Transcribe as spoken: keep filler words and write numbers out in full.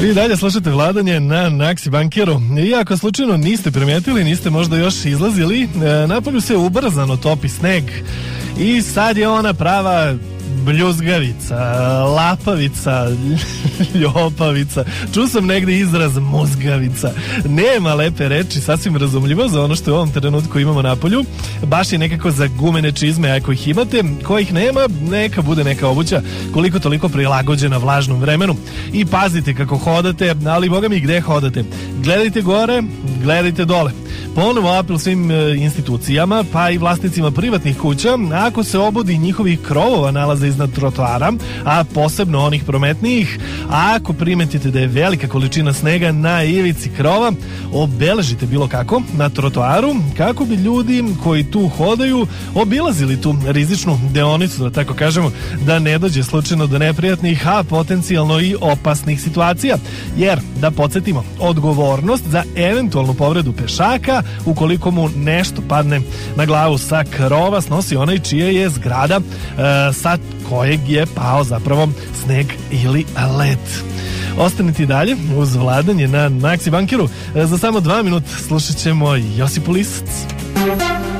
Vi dalje slušate Vladanje na Naksi Bankeru. I ako slučajno niste primetili, niste možda još izlazili, napolju se ubrzano topi sneg i sad je ona prava bljuzgavica, lapavica, ljopavica. Čuo sam negde izraz mozgavica. Nema lepe reči, sasvim razumljivo za ono što u ovom trenutku imamo na polju. Baš je nekako za gumene čizme, ako ih imate. Kojih nema, neka bude neka obuća koliko toliko prilagođena vlažnom vremenu. I pazite kako hodate, ali boga mi gde hodate. Gledajte gore, gledajte dole. Ponovo apel svim e, institucijama, pa i vlasnicima privatnih kuća, ako se obodi njihovih krovova nalaze iznad trotoara, a posebno onih prometnijih, a ako primetite da je velika količina snega na ivici krova, obeležite bilo kako na trotoaru, kako bi ljudi koji tu hodaju obilazili tu rizičnu deonicu, da tako kažemo, da ne dođe slučajno do neprijatnih, a potencijalno i opasnih situacija. Jer, da podsjetimo, odgovornost za eventualnu povredu pešaka, ukoliko mu nešto padne na glavu sa krova, snosi onaj čija je zgrada e, sa kojeg je pao zapravo sneg ili led. Ostanite dalje uz Vladanje na Naksi Bankeru. E, za samo dva minuta slušat ćemo Josipu Lisac.